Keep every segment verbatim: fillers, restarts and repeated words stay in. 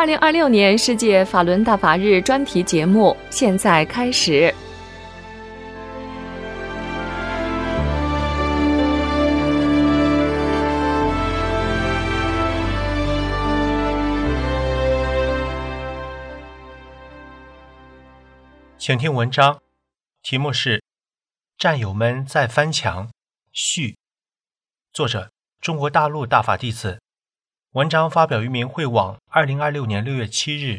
二零二六年世界法轮大法日专题节目现在开始。 请听文章，题目是《战友们在翻墙》序，作者中国大陆大法弟子。文章发表于明慧网，二零二六年六月七日。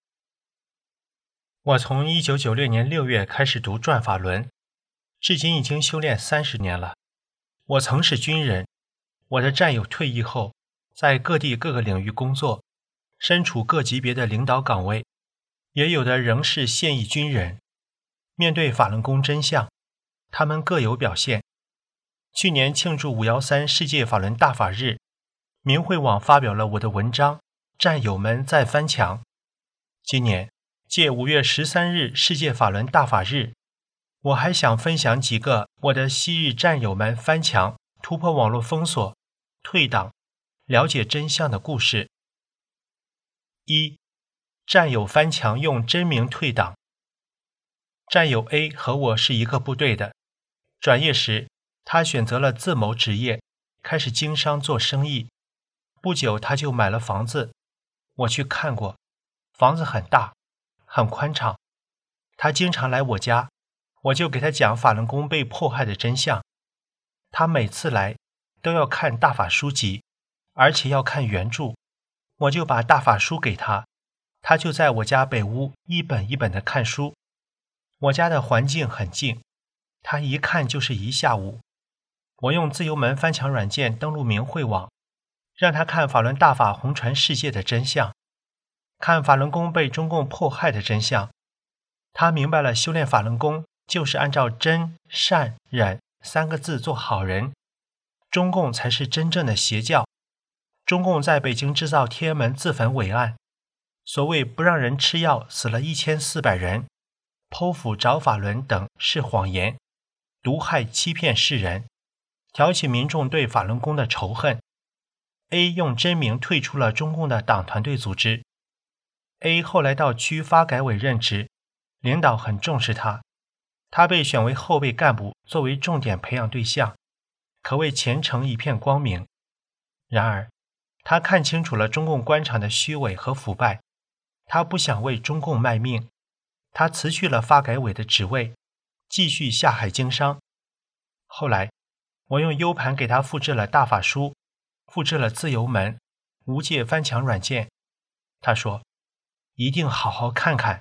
我从一九九六年六月开始读转法轮，至今已经修炼三十年了。我曾是军人，我的战友退役后，在各地各个领域工作，身处各级别的领导岗位，也有的仍是现役军人。面对法轮功真相，他们各有表现。去年庆祝五一三世界法轮大法日，明慧网发表了我的文章《战友们在翻墙》。今年借五月十三日世界法轮大法日，我还想分享几个我的昔日战友们翻墙、突破网络封锁、退党、了解真相的故事。一、战友翻墙用真名退党。战友 A 和我是一个部队的，转业时他选择了自谋职业，开始经商做生意。不久他就买了房子，我去看过，房子很大，很宽敞。他经常来我家，我就给他讲法轮功被迫害的真相。他每次来都要看大法书籍，而且要看原著，我就把大法书给他，他就在我家北屋一本一本的看书。我家的环境很静，他一看就是一下午。我用自由门翻墙软件登录明慧网，让他看法轮大法红传世界的真相，看法轮功被中共迫害的真相。他明白了，修炼法轮功就是按照真、善、忍三个字做好人，中共才是真正的邪教。中共在北京制造天安门自焚伪案，所谓不让人吃药死了一千四百人，剖腹找法轮等是谎言，毒害欺骗世人，挑起民众对法轮功的仇恨。A 用真名退出了中共的党团队组织。A 后来到区发改委任职，领导很重视他，他被选为后备干部，作为重点培养对象，可谓前程一片光明。然而他看清楚了中共官场的虚伪和腐败，他不想为中共卖命，他辞去了发改委的职位，继续下海经商。后来我用 U 盘给他复制了大法书，复制了自由门、无界翻墙软件。他说一定好好看看。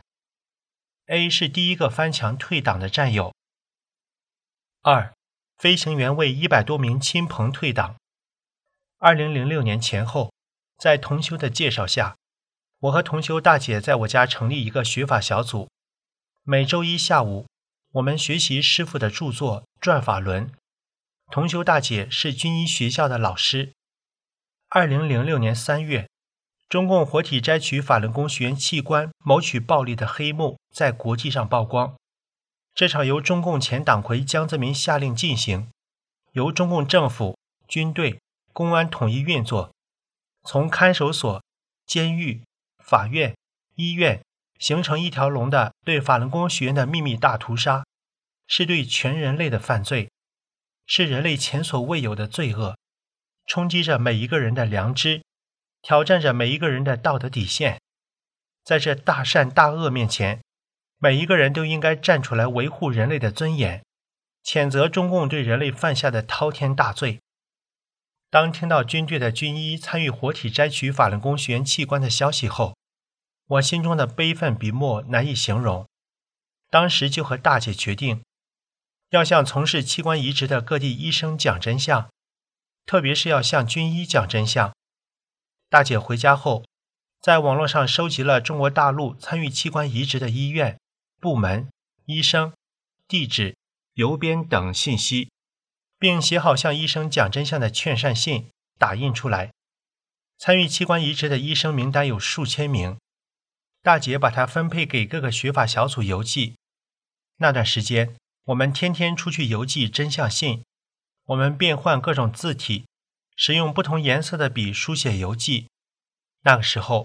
A 是第一个翻墙退党的战友。二、飞行员为一百多名亲朋退党。二零零六年前后，在同修的介绍下，我和同修大姐在我家成立一个学法小组，每周一下午我们学习师父的著作《转法轮》。同修大姐是军医学校的老师。二零零六年三月，中共活体摘取法轮功学员器官谋取暴利的黑幕在国际上曝光。这场由中共前党魁江泽民下令进行，由中共政府、军队、公安统一运作，从看守所、监狱、法院、医院形成一条龙的对法轮功学员的秘密大屠杀，是对全人类的犯罪，是人类前所未有的罪恶，冲击着每一个人的良知，挑战着每一个人的道德底线。在这大善大恶面前，每一个人都应该站出来维护人类的尊严，谴责中共对人类犯下的滔天大罪。当听到军队的军医参与活体摘取法轮功学员器官的消息后，我心中的悲愤笔墨难以形容。当时就和大姐决定，要向从事器官移植的各地医生讲真相，特别是要向军医讲真相。大姐回家后，在网络上收集了中国大陆参与器官移植的医院、部门、医生、地址、邮编等信息，并写好向医生讲真相的劝善信，打印出来。参与器官移植的医生名单有数千名，大姐把它分配给各个学法小组邮寄。那段时间，我们天天出去邮寄真相信，我们变换各种字体，使用不同颜色的笔书写邮寄。那个时候，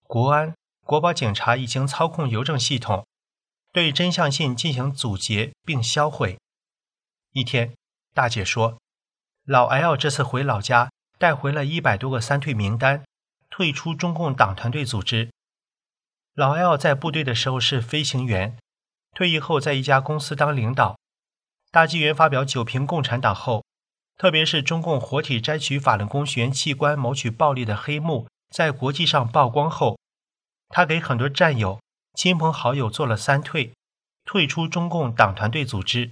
国安、国保警察已经操控邮政系统，对真相信进行阻截并销毁。一天，大姐说，老 L 这次回老家带回了一百多个三退名单，退出中共党团队组织。老 L 在部队的时候是飞行员，退役后在一家公司当领导。大纪元发表九评共产党后，特别是中共活体摘取法轮功学员器官谋取暴利的黑幕在国际上曝光后，他给很多战友、亲朋好友做了三退，退出中共党团队组织。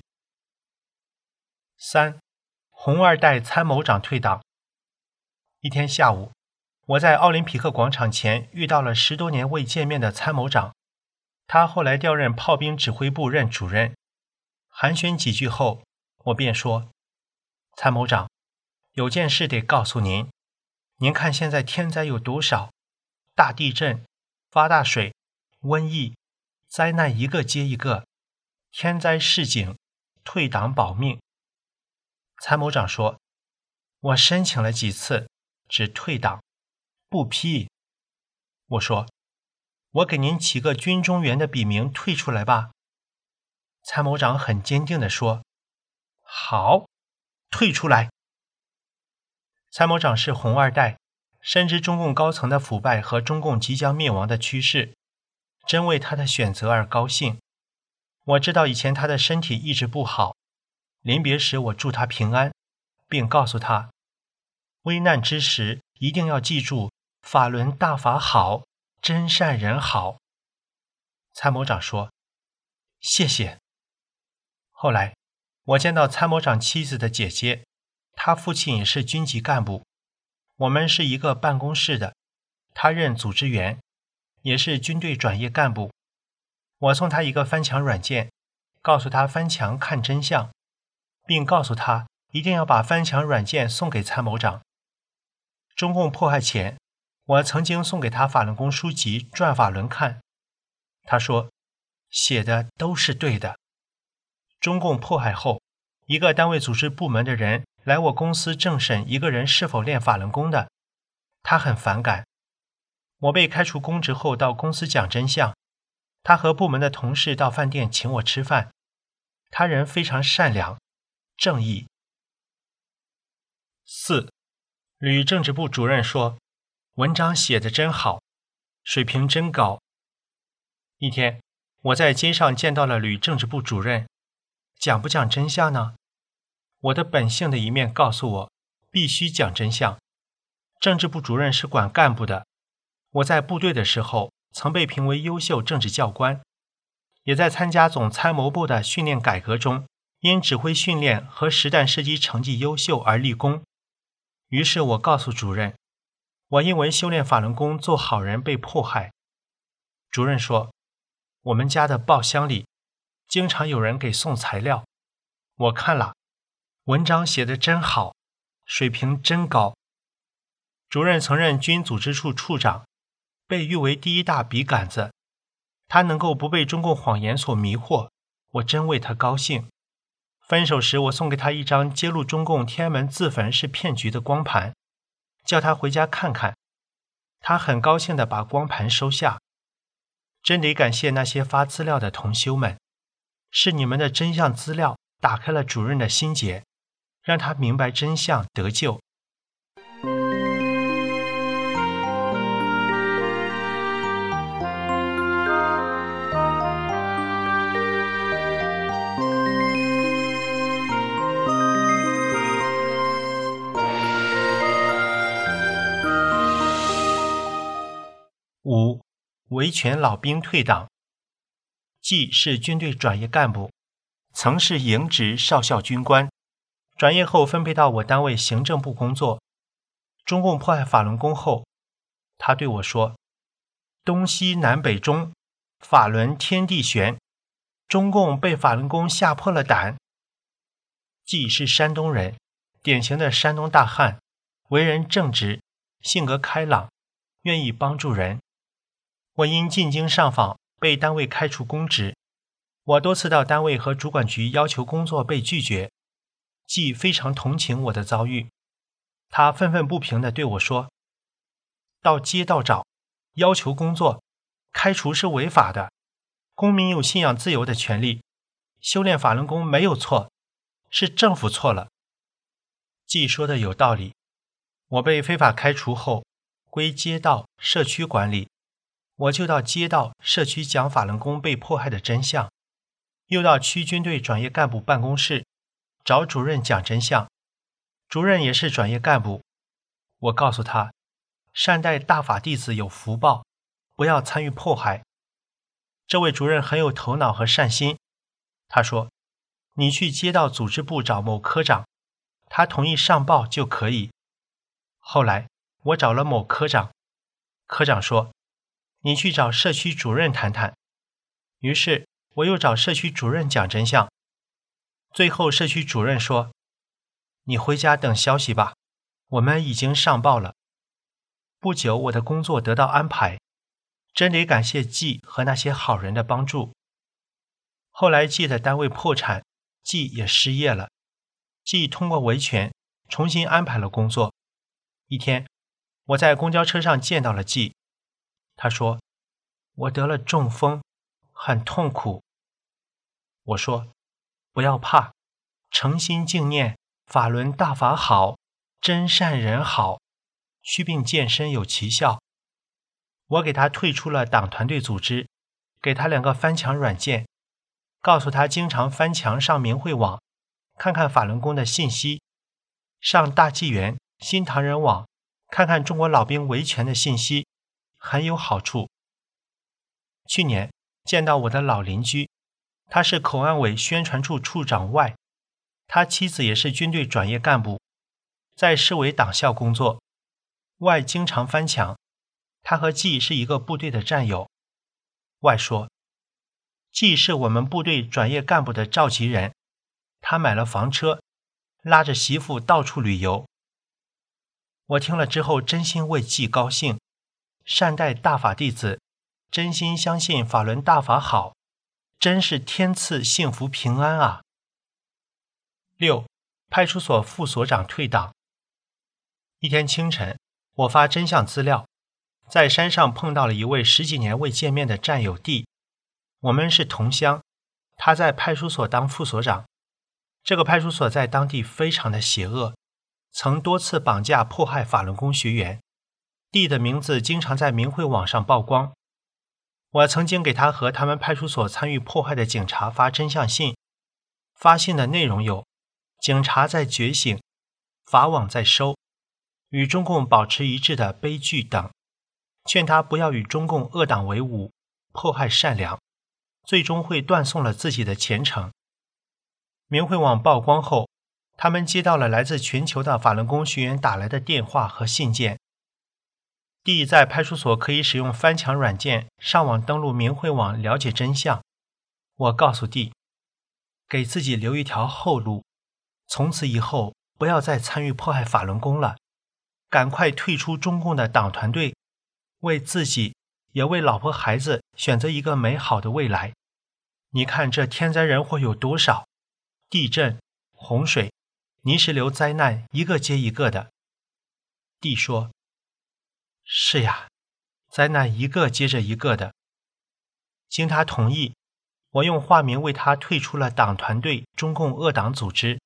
三，红二代参谋长退党。一天下午，我在奥林匹克广场前遇到了十多年未见面的参谋长，他后来调任炮兵指挥部任主任。寒暄几句后，我便说，参谋长，有件事得告诉您，您看现在天灾有多少，大地震、发大水、瘟疫，灾难一个接一个，天灾示警，退党保命。参谋长说，我申请了几次，只退党，不批。我说，我给您起个军中原的笔名，退出来吧。参谋长很坚定地说，好，退出来。参谋长是红二代，深知中共高层的腐败和中共即将灭亡的趋势，真为他的选择而高兴。我知道以前他的身体一直不好，临别时我祝他平安，并告诉他，危难之时一定要记住法轮大法好，真善人好。参谋长说，谢谢。后来我见到参谋长妻子的姐姐，她父亲也是军级干部，我们是一个办公室的，他任组织员，也是军队转业干部。我送他一个翻墙软件，告诉他翻墙看真相，并告诉他一定要把翻墙软件送给参谋长。中共迫害前，我曾经送给他法轮功书籍《转法轮》看，他说写的都是对的。中共迫害后，一个单位组织部门的人来我公司政审一个人是否练法轮功的，他很反感。我被开除公职后到公司讲真相，他和部门的同事到饭店请我吃饭，他人非常善良、正义。四，吕政治部主任说，文章写得真好，水平真高。一天，我在街上见到了吕政治部主任，讲不讲真相呢？我的本性的一面告诉我，必须讲真相。政治部主任是管干部的，我在部队的时候曾被评为优秀政治教官，也在参加总参谋部的训练改革中，因指挥训练和实弹射击成绩优秀而立功。于是我告诉主任，我因为修炼法轮功做好人被迫害。主任说，我们家的报箱里经常有人给送材料，我看了，文章写得真好，水平真高。主任曾任军组织处处长，被誉为第一大笔杆子，他能够不被中共谎言所迷惑，我真为他高兴。分手时，我送给他一张揭露中共天安门自焚是骗局的光盘，叫他回家看看。他很高兴地把光盘收下。真得感谢那些发资料的同修们，是你们的真相资料打开了主任的心结，让他明白真相得救。五，维权老兵退党。季是军队转业干部，曾是营职少校军官，转业后分配到我单位行政部工作。中共迫害法轮功后，他对我说，东西南北中，法轮天地悬，中共被法轮功吓破了胆。季是山东人，典型的山东大汉，为人正直，性格开朗，愿意帮助人。我因进京上访被单位开除公职，我多次到单位和主管局要求工作被拒绝，季非常同情我的遭遇，他愤愤不平地对我说，到街道找， 要求工作，开除是违法的，公民有信仰自由的权利，修炼法轮功没有错，是政府错了。季说的有道理，我被非法开除后归街道社区管理，我就到街道社区讲法轮功被迫害的真相，又到区军队转业干部办公室找主任讲真相，主任也是转业干部，我告诉他，善待大法弟子有福报，不要参与迫害。这位主任很有头脑和善心，他说，你去街道组织部找某科长，他同意上报就可以。后来我找了某科长，科长说，你去找社区主任谈谈。于是我又找社区主任讲真相，最后社区主任说，你回家等消息吧，我们已经上报了。不久我的工作得到安排，真得感谢季和那些好人的帮助。后来季的单位破产，季也失业了，季通过维权重新安排了工作。一天我在公交车上见到了季，他说，我得了中风，很痛苦。我说，不要怕，诚心敬念法轮大法好，真善人好，祛病健身有奇效。我给他退出了党团队组织，给他两个翻墙软件，告诉他经常翻墙上明慧网看看法轮功的信息，上大纪元新唐人网看看中国老兵维权的信息，很有好处。去年见到我的老邻居，他是口岸委宣传处处长外，他妻子也是军队转业干部，在市委党校工作。外经常翻墙，他和季是一个部队的战友。外说，季是我们部队转业干部的召集人，他买了房车，拉着媳妇到处旅游。我听了之后真心为季高兴，善待大法弟子，真心相信法轮大法好，真是天赐幸福平安啊。六，派出所副所长退党。一天清晨，我发真相资料，在山上碰到了一位十几年未见面的战友弟，我们是同乡，他在派出所当副所长。这个派出所在当地非常的邪恶，曾多次绑架迫害法轮功学员，弟的名字经常在明慧网上曝光。我曾经给他和他们派出所参与迫害的警察发真相信，发信的内容有，警察在觉醒，法网在收，与中共保持一致的悲剧等，劝他不要与中共恶党为伍，迫害善良，最终会断送了自己的前程。明慧网曝光后，他们接到了来自全球的法轮功学员打来的电话和信件。弟在派出所可以使用翻墙软件上网登录明慧网了解真相。我告诉弟，给自己留一条后路，从此以后不要再参与迫害法轮功了，赶快退出中共的党团队，为自己也为老婆孩子选择一个美好的未来。你看这天灾人祸有多少，地震、洪水、泥石流灾难一个接一个的。弟说，是呀，灾难一个接着一个的。经他同意，我用化名为他退出了党团队中共恶党组织。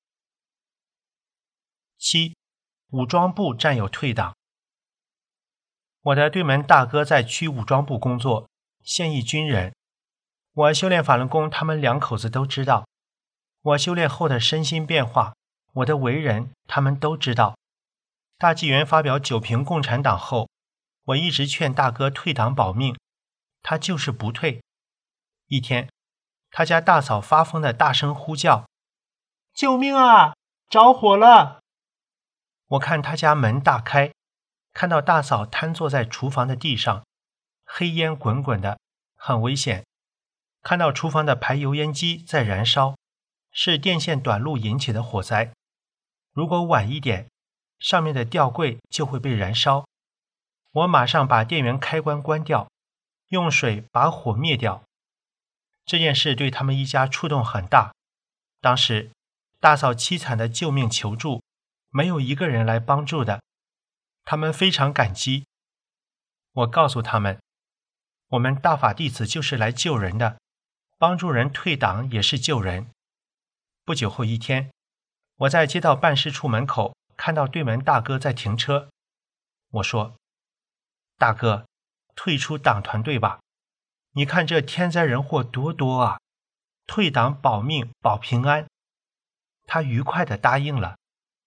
七，武装部战友退党。我的对门大哥在区武装部工作，现役军人。我修炼法轮功，他们两口子都知道。我修炼后的身心变化，我的为人，他们都知道。大纪元发表九评共产党后，我一直劝大哥退党保命，他就是不退。一天，他家大嫂发疯的大声呼叫，救命啊，着火了！我看他家门大开，看到大嫂瘫坐在厨房的地上，黑烟滚滚的，很危险。看到厨房的排油烟机在燃烧，是电线短路引起的火灾。如果晚一点，上面的吊柜就会被燃烧。我马上把电源开关关掉，用水把火灭掉。这件事对他们一家触动很大。当时大嫂凄惨的救命求助，没有一个人来帮助的，他们非常感激。 我告诉他们，我们大法弟子就是来救人的，帮助人退党也是救人。不久后一天，我在街道办事处门口看到对门大哥在停车。我说，大哥，退出党团队吧，你看这天灾人祸多多啊，退党保命保平安。他愉快地答应了。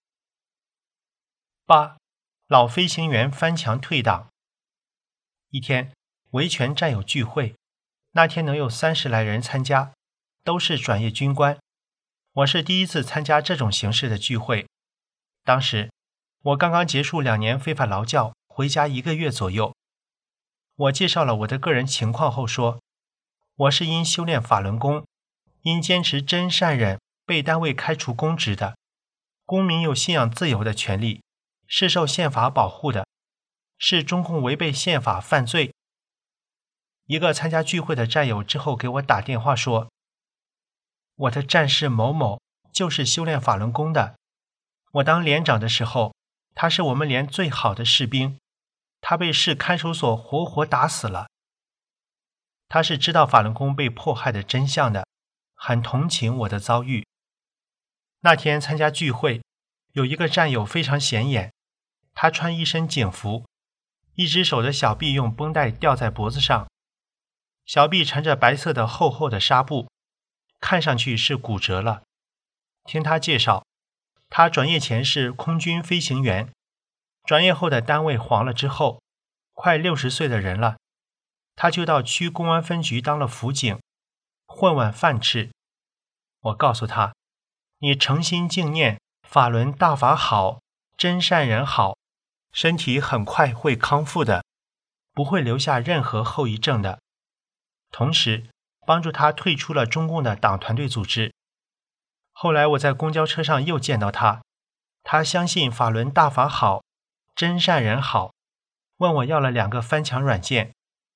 八，老飞行员翻墙退党。一天，维权战友聚会，那天能有三十来人参加，都是转业军官。我是第一次参加这种形式的聚会。当时我刚刚结束两年非法劳教，回家一个月左右。我介绍了我的个人情况后说，我是因修炼法轮功，因坚持真善忍被单位开除公职的。公民有信仰自由的权利，是受宪法保护的，是中共违背宪法犯罪。一个参加聚会的战友之后给我打电话说，我的战士某某就是修炼法轮功的，我当连长的时候，他是我们连最好的士兵，他被市看守所活活打死了。他是知道法轮功被迫害的真相的，很同情我的遭遇。那天参加聚会，有一个战友非常显眼，他穿一身警服，一只手的小臂用绷带吊在脖子上，小臂缠着白色的厚厚的纱布，看上去是骨折了。听他介绍，他转业前是空军飞行员，转业后的单位黄了之后，快六十岁的人了，他就到区公安分局当了辅警，混碗饭吃。我告诉他，你诚心敬念法轮大法好，真善人好，身体很快会康复的，不会留下任何后遗症的。同时帮助他退出了中共的党团队组织。后来我在公交车上又见到他，他相信法轮大法好，真善人好，问我要了两个翻墙软件。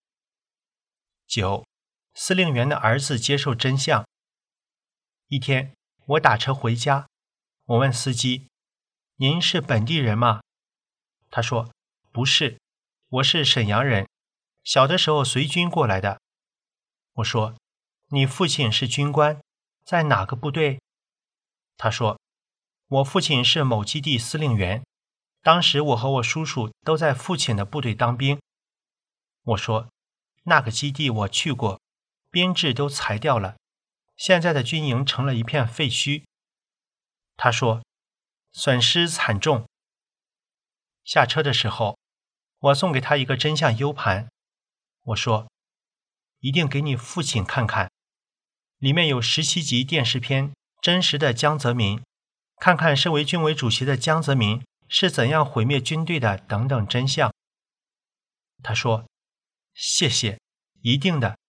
九，司令员的儿子接受真相。一天，我打车回家，我问司机，您是本地人吗？他说，不是，我是沈阳人，小的时候随军过来的。我说，你父亲是军官，在哪个部队？他说，我父亲是某基地司令员，当时我和我叔叔都在父亲的部队当兵。我说，那个基地我去过，编制都裁掉了，现在的军营成了一片废墟。他说，损失惨重。下车的时候，我送给他一个真相 U 盘，我说，一定给你父亲看看，里面有十七集电视片，真实的江泽民，看看身为军委主席的江泽民是怎样毁灭军队的等等真相。他说，谢谢，一定的。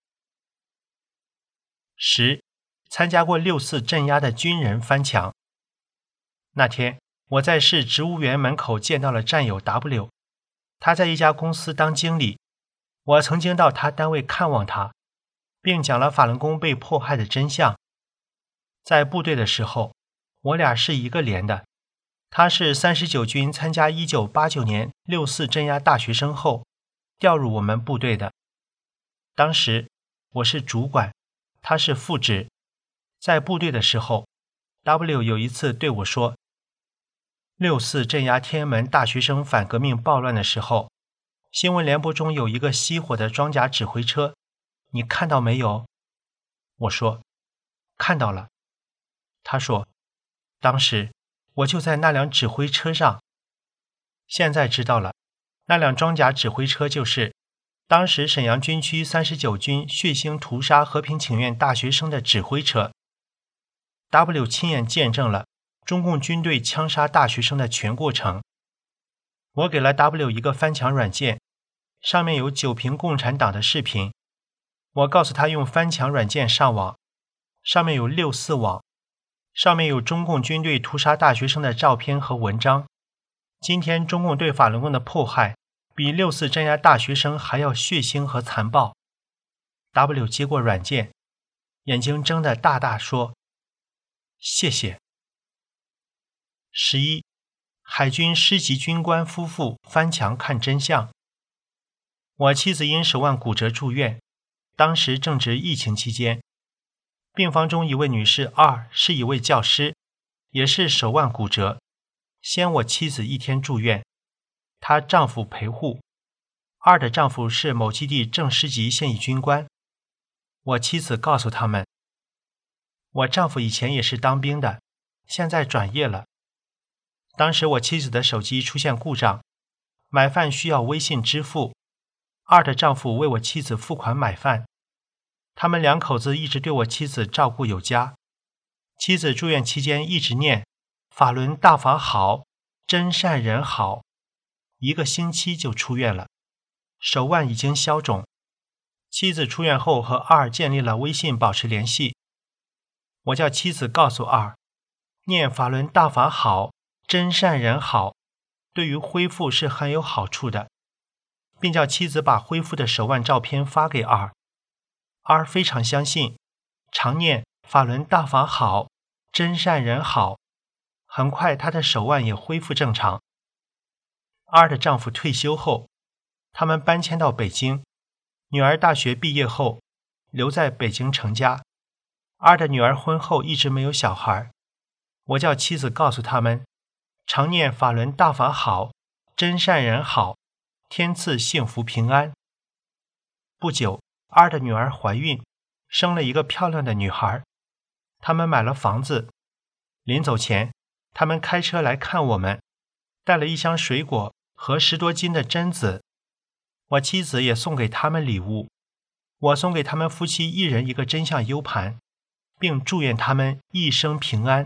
十，参加过六四镇压的军人翻墙。那天我在市植物园门口见到了战友 W， 他在一家公司当经理，我曾经到他单位看望他，并讲了法轮功被迫害的真相。在部队的时候，我俩是一个连的，他是三十九军参加一九八九年六四镇压大学生后调入我们部队的。当时我是主管，他是副职。在部队的时候， W 有一次对我说，六四镇压天安门大学生反革命暴乱的时候，新闻联播中有一个熄火的装甲指挥车，你看到没有？我说，看到了。他说，当时我就在那辆指挥车上。现在知道了，那辆装甲指挥车就是当时沈阳军区三十九军血腥屠杀和平请愿大学生的指挥车。W 亲眼见证了中共军队枪杀大学生的全过程。我给了 W 一个翻墙软件，上面有九屏共产党的视频。我告诉他用翻墙软件上网，上面有六四网，上面有中共军队屠杀大学生的照片和文章。今天中共对法轮功的迫害比六四镇压大学生还要血腥和残暴。 W 接过软件，眼睛睁得大大说，谢谢。十一，海军师级军官夫妇翻墙看真相。 我妻子因手腕骨折住院，当时正值疫情期间。病房中一位女士二是一位教师，也是手腕骨折，先我妻子一天住院，她丈夫陪护。二的丈夫是某基地正师级现役军官。我妻子告诉他们，我丈夫以前也是当兵的，现在转业了。当时我妻子的手机出现故障，买饭需要微信支付，二的丈夫为我妻子付款买饭。他们两口子一直对我妻子照顾有加。妻子住院期间一直念法轮大法好，真善人好，一个星期就出院了，手腕已经消肿。妻子出院后和二建立了微信保持联系。我叫妻子告诉二，念法轮大法好，真善人好，对于恢复是很有好处的，并叫妻子把恢复的手腕照片发给二。二非常相信，常念法轮大法好，真善人好，很快她的手腕也恢复正常。二的丈夫退休后，他们搬迁到北京，女儿大学毕业后留在北京成家。二的女儿婚后一直没有小孩，我叫妻子告诉他们，常念法轮大法好，真善人好，天赐幸福平安。不久，二的女儿怀孕，生了一个漂亮的女孩。他们买了房子，临走前，他们开车来看我们，带了一箱水果和十多斤的榛子。我妻子也送给他们礼物，我送给他们夫妻一人一个真相 U 盘，并祝愿他们一生平安。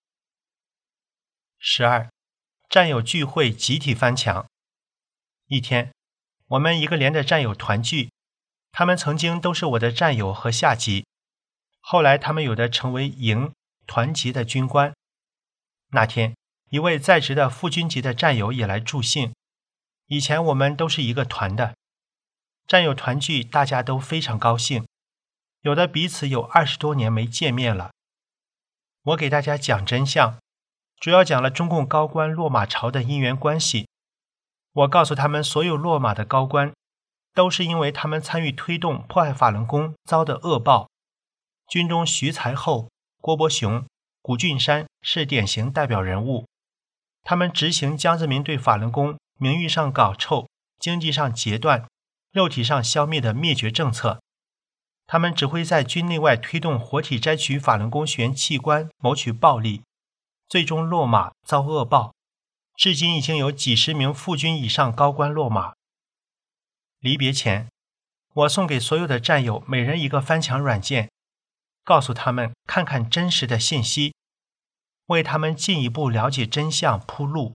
十二，战友聚会集体翻墙。一天，我们一个连的战友团聚，他们曾经都是我的战友和下级，后来他们有的成为营、团级的军官。那天，一位在职的副军级的战友也来助兴，以前我们都是一个团的。战友团聚，大家都非常高兴，有的彼此有二十多年没见面了。我给大家讲真相，主要讲了中共高官落马潮的因缘关系。我告诉他们，所有落马的高官都是因为他们参与推动迫害法轮功遭的恶报。军中徐才厚、郭伯雄、谷俊山是典型代表人物，他们执行江泽民对法轮功名誉上搞臭、经济上截断、肉体上消灭的灭绝政策。他们只会在军内外推动活体摘取法轮功学员器官，谋取暴利，最终落马遭恶报。至今已经有几十名副军以上高官落马。离别前，我送给所有的战友每人一个翻墙软件，告诉他们看看真实的信息，为他们进一步了解真相铺路。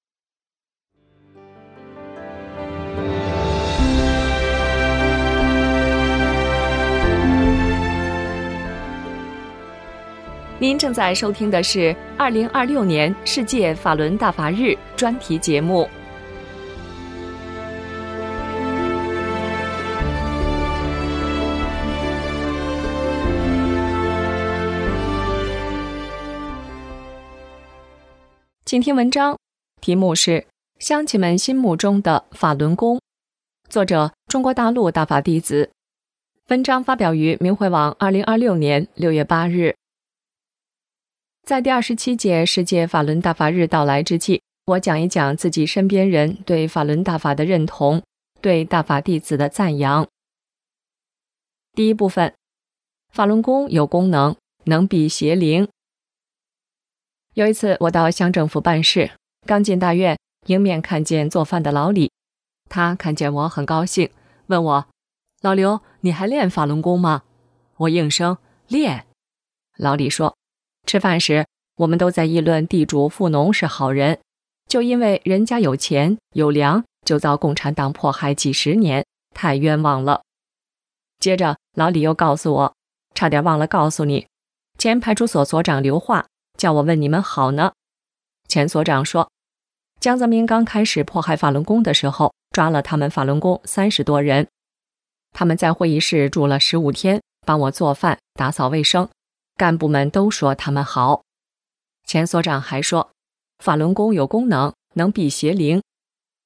您正在收听的是二零二六年世界法轮大法日专题节目。请听文章，题目是《乡亲们心目中的法轮功》，作者中国大陆大法弟子。文章发表于明慧网二零二六年六月八日。在第二十七届世界法轮大法日到来之际，我讲一讲自己身边人对法轮大法的认同，对大法弟子的赞扬。第一部分，法轮功有功能，能避邪灵。有一次我到乡政府办事，刚进大院，迎面看见做饭的老李，他看见我很高兴，问我：老刘，你还练法轮功吗？我应声练。老李说，吃饭时我们都在议论地主富农是好人，就因为人家有钱有粮，就遭共产党迫害几十年，太冤枉了。接着老李又告诉我，差点忘了告诉你，前派出所所长刘化叫我问你们好呢。前所长说，江泽民刚开始迫害法轮功的时候，抓了他们法轮功三十多人，他们在会议室住了十五天，帮我做饭打扫卫生，干部们都说他们好。前所长还说，法轮功有功能，能避邪灵。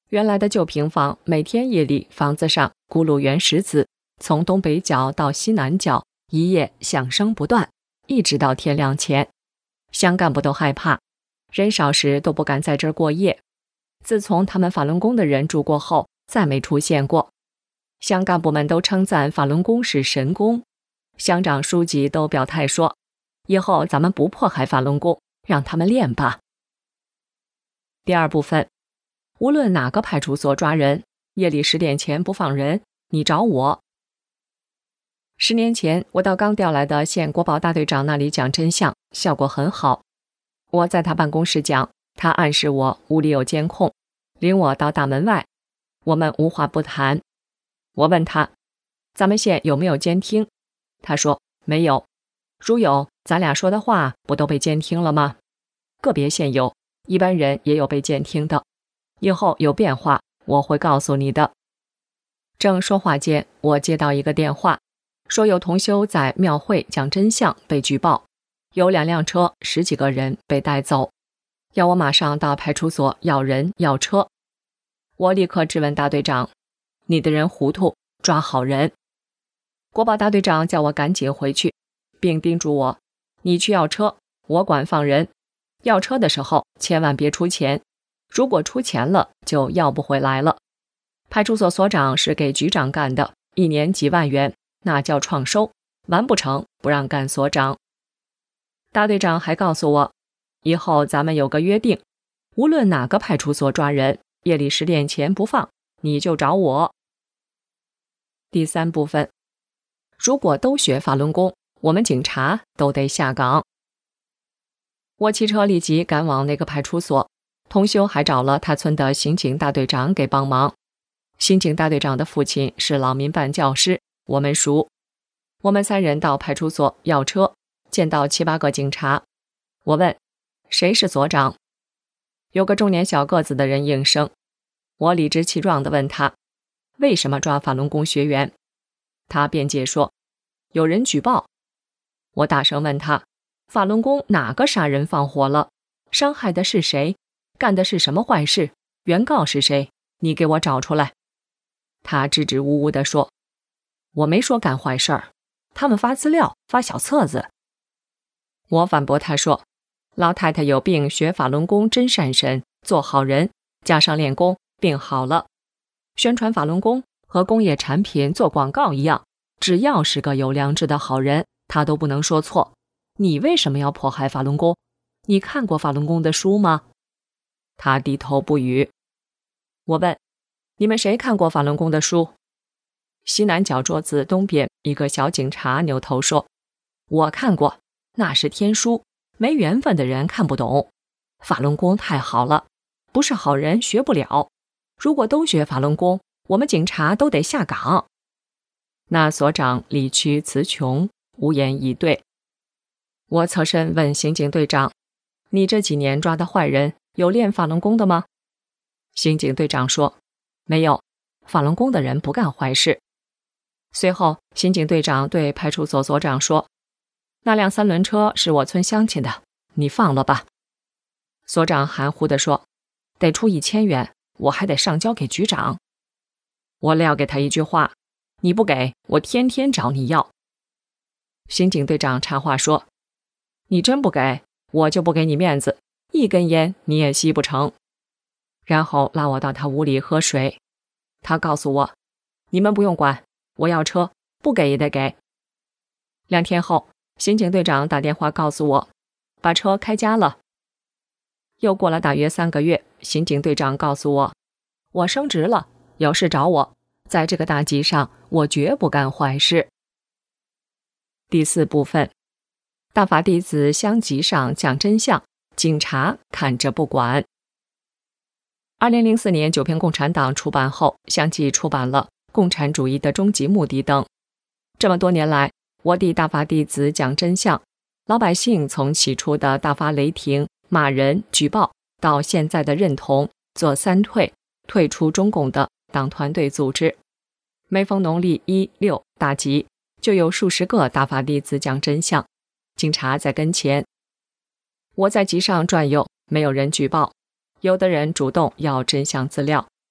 原来的旧平房，每天夜里房子上咕噜圆石子，从东北角到西南角，一夜响声不断，一直到天亮前。乡干部都害怕，人少时都不敢在这儿过夜。自从他们法轮功的人住过后，再没出现过。乡干部们都称赞法轮功是神功，乡长书记都表态说，以后咱们不迫害法轮功，让他们练吧。第二部分，无论哪个派出所抓人，夜里十点前不放人，你找我。十年前，我到刚调来的县国保大队长那里讲真相，效果很好。我在他办公室讲，他暗示我屋里有监控，领我到大门外，我们无话不谈。我问他，咱们县有没有监听？他说没有。如有，咱俩说的话不都被监听了吗？个别县有，一般人也有被监听的。以后有变化，我会告诉你的。正说话间，我接到一个电话，说有同修在庙会讲真相被举报，有两辆车，十几个人被带走，要我马上到派出所要人要车。我立刻质问大队长，你的人糊涂，抓好人。国保大队长叫我赶紧回去，并叮嘱我，你去要车，我管放人。要车的时候千万别出钱，如果出钱了就要不回来了。派出所所长是给局长干的，一年几万元，那叫创收，完不成不让干所长。大队长还告诉我，以后咱们有个约定，无论哪个派出所抓人，夜里十点前不放，你就找我。第三部分，如果都学法轮功，我们警察都得下岗。我骑车立即赶往那个派出所，同修还找了他村的刑警大队长给帮忙。刑警大队长的父亲是老民办教师，我们熟。我们三人到派出所要车，见到七八个警察。我问，谁是所长？有个中年小个子的人应声。我理直气壮地问他，为什么抓法轮功学员？他辩解说，有人举报。我大声问他，法轮功哪个杀人放火了？伤害的是谁？干的是什么坏事？原告是谁？你给我找出来。他支支吾吾地说，我没说干坏事儿，他们发资料，发小册子。我反驳他说，老太太有病，学法轮功真善神，做好人，加上练功，病好了。宣传法轮功和工业产品做广告一样，只要是个有良知的好人，他都不能说错。你为什么要迫害法轮功？你看过法轮功的书吗？他低头不语。我问，你们谁看过法轮功的书？西南角桌子东边一个小警察扭头说，我看过，那是天书，没缘分的人看不懂。法轮功太好了，不是好人学不了。如果都学法轮功，我们警察都得下岗。那所长理屈词穷，无言以对。我侧身问刑警队长，你这几年抓的坏人有练法轮功的吗？刑警队长说，没有，法轮功的人不干坏事。随后刑警队长对派出所所长说，那辆三轮车是我村乡亲的，你放了吧。所长含糊地说，得出一千元，我还得上交给局长。我撂给他一句话，你不给，我天天找你要。刑警队长插话说，你真不给，我就不给你面子，一根烟你也吸不成。然后拉我到他屋里喝水。他告诉我，你们不用管，我要车，不给也得给。两天后，刑警队长打电话告诉我，把车开家了。又过了大约三个月，刑警队长告诉我，我升职了，有事找我，在这个大集上，我绝不干坏事。第四部分，大法弟子乡集上讲真相，警察看着不管。二零零四年九篇共产党出版后，相继出版了《共产主义的终极目的》等。这么多年来，我替大法弟子讲真相，老百姓从起初的大发雷霆、骂人、举报，到现在的认同、做三退、退出中共的党团队组织。每逢农历一六大集，就有数十个大法弟子讲真相，警察在跟前。我在集上转悠，没有人举报。有的人主动要真相资料，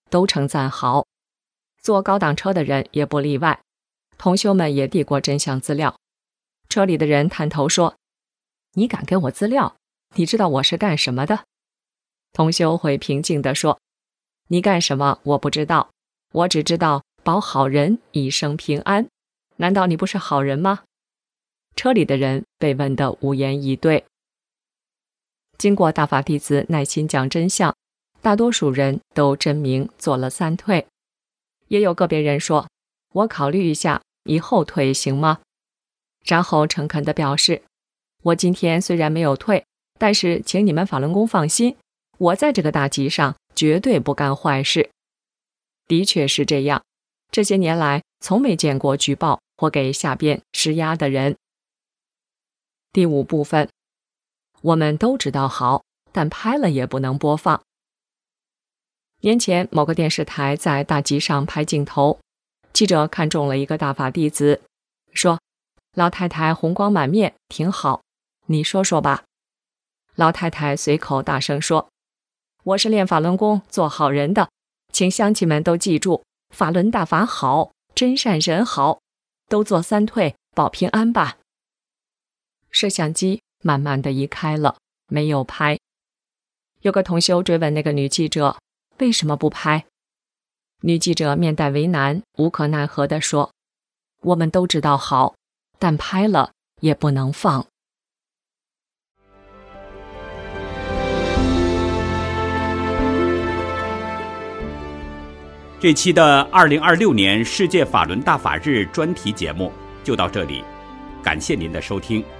都称赞好，坐高档车的人也不例外。同修们也递过真相资料，车里的人探头说：“你敢给我资料？你知道我是干什么的？”同修会平静地说：“你干什么我不知道，我只知道保好人一生平安。难道你不是好人吗？”车里的人被问得无言以对。经过大法弟子耐心讲真相，大多数人都真明做了三退，也有个别人说：“我考虑一下，以后退行吗？”然后诚恳地表示：“我今天虽然没有退，但是请你们法轮功放心，我在这个大集上绝对不干坏事。”的确是这样，这些年来从没见过举报或给下边施压的人。第五部分，我们都知道好，但拍了也不能播放。年前某个电视台在大集上拍镜头，记者看中了一个大法弟子，说：“老太太红光满面，挺好，你说说吧。”老太太随口大声说：“我是练法轮功做好人的，请乡亲们都记住，法轮大法好，真善人好，都做三退保平安吧。”摄像机慢慢地移开了，没有拍。有个同修追问那个女记者为什么不拍，女记者面带为难，无可奈何地说：“我们都知道好，但拍了也不能放。” 这期的二零二六年世界法轮大法日专题节目就到这里，感谢您的收听。